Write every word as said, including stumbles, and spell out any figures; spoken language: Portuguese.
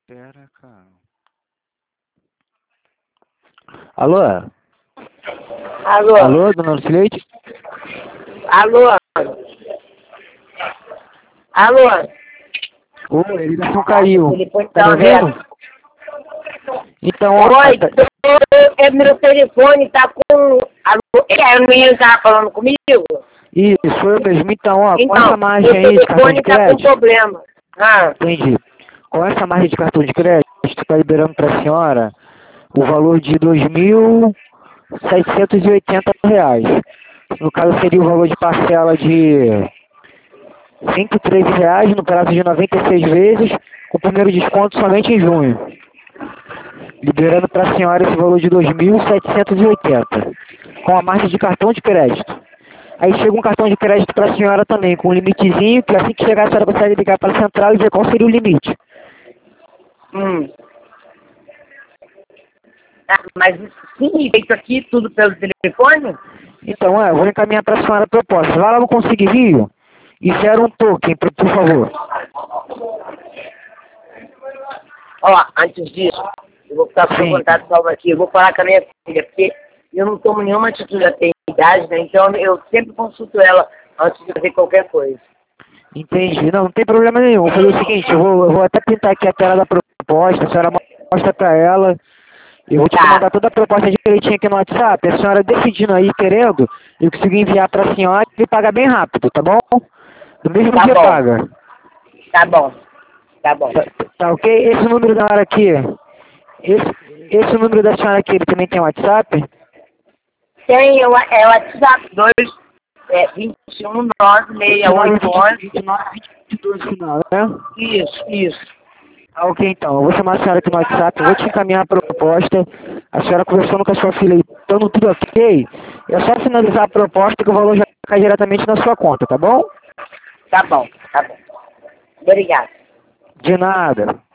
Pera, cara. Alô? Alô? Alô, dona Lucilete? Alô? Alô? Ô, a ligação caiu. O telefone Tá me tá ouvindo? aberto. Então, ó, Oi, tá- tô- é, meu telefone tá com... Alô? É, o menino tava falando comigo? isso, foi eu mesmo. Então, ó, com Então, essa margem meu aí de cartão de telefone tá com crédito, problema. Ah, entendi. Com essa margem de cartão de crédito, tá liberando pra senhora o valor de dois mil seiscentos e oitenta reais. No caso, seria o valor de parcela de cento e treze reais no prazo de noventa e seis vezes, com o primeiro desconto somente em junho. Liberando para a senhora esse valor de dois mil setecentos e oitenta, com a margem de cartão de crédito. Aí chega um cartão de crédito para a senhora também, com um limitezinho, que assim que chegar a senhora consegue ligar para a central e ver qual seria o limite. hum. Ah, mas sim, feito aqui tudo pelo telefone? Então, é, eu vou encaminhar para a senhora a proposta. Vai lá no Consigo Envio e gera um token, por por favor. Ó, antes disso, eu vou ficar com o Sim. contato salvo aqui. Eu vou falar com a minha filha, porque eu não tomo nenhuma atitude, já tenho idade, né? Então eu sempre consulto ela antes de fazer qualquer coisa. Entendi. Não, não tem problema nenhum. Vou fazer o seguinte, eu vou, eu vou até pintar aqui a tela da proposta, a senhora mostra para ela. Eu vou te Tá, mandar toda a proposta direitinho aqui no WhatsApp, a senhora decidindo aí, querendo, eu consigo enviar para a senhora e pagar bem rápido, tá bom? No mesmo tá dia bom, paga. tá bom, tá bom. Tá, tá ok? Esse número da senhora aqui, esse, esse número da senhora aqui, ele também tem WhatsApp? Tem, é o é o WhatsApp dois, é, vinte e um, nove, seis, oito, onze. vinte e nove, vinte e dois final, né? Isso, isso. Ah, ok, então. Eu vou chamar a senhora aqui no WhatsApp, eu vou te encaminhar a proposta. A senhora conversando com a sua filha aí, estando tudo ok, é só finalizar a proposta que o valor já cai diretamente na sua conta, tá bom? Tá bom, tá bom. Obrigado. De nada.